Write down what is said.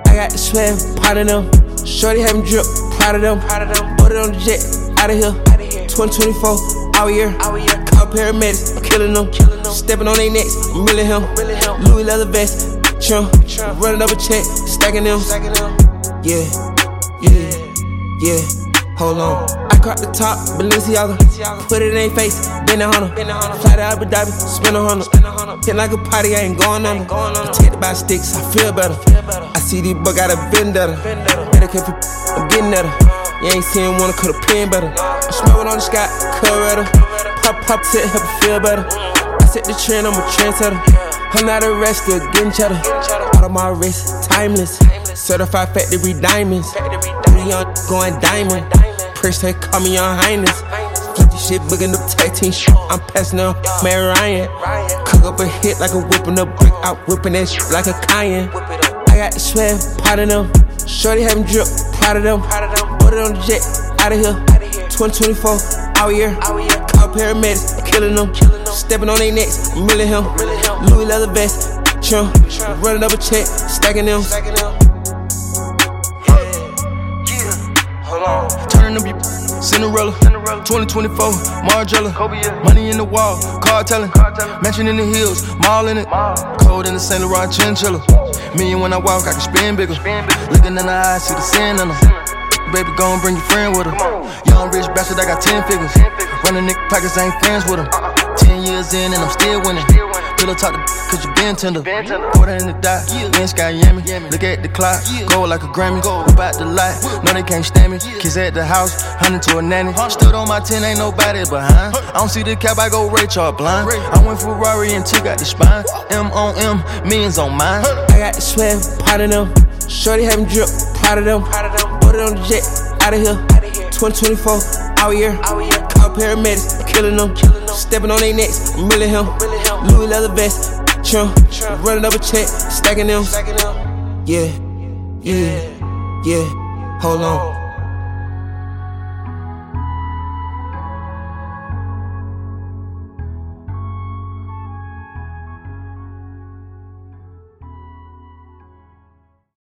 I got the swag, part of them. Shorty having drip, proud of them. Put it on the jet, out of here. 2024, all year. Call paramedics, killing them. Stepping on their necks, I'm really him. Louis leather vest, chum. Running up a check, stacking them. Yeah, hold on. I caught the top, Balenciaga. Put it in their face, been a hunter. Fly to Abu Dhabi, spin a hundred. Hit like a party, I ain't going on. Protected by sticks, I feel better. I see these bugs got a vendetta. Better keep it, I'm getting at her. You ain't seen one, cut a pin better. I'm smoking on the sky, Coretta. Pop, set, help it feel better. I set the trend, I'm a trendsetter. I'm not arrested, getting cheddar. Out of my wrist, timeless. Certified factory diamonds. Young going diamond. Prince, they call me Young Highness. Flip this shit, booking up tag team shit. I'm passing up Mary Ryan. Cook up a hit like a whipping up brick. Out whipping that shit like a cayenne. I got the swag, part of them. Shorty having drip, proud of them. Put it on the jet, out of here. 2024, all year. Call paramedics, killing them. Stepping on their necks, I'm really him. Louis leather vest, chum. Running up a check, stacking them. Turning them, Cinderella, 2024, Margiela, money in the wall, car telling, mansion in the hills, mall in it, cold in the St. Laurent chinchilla. Me and when I walk, I can spin bigger. Looking in the eyes, see the sin in them. Baby, go and bring your friend with her. Young rich bastard, I got 10 figures. Running nigga pockets, I ain't friends with him. 10 years in and I'm still winning. Pillow talk to cause you been tender. Put her in the dot, then Sky Yammy. Look at the clock, go like a Grammy. Whip out the light, no they can't stand me. Kids at the house, hunting to a nanny. Stood on my 10, ain't nobody behind. I don't see the cap, I go Ray Charles blind. I went Ferrari and 2 got the spine. M on M, millions on mine. I got the swag, part of them. Shorty having drip, proud of them. Put it on the jet, out of here. 2024, all year. Call paramedics, killing them. Stepping on their necks, I'm really him. Louis leather vest, chum. Running up a check, stacking them. Yeah, hold on.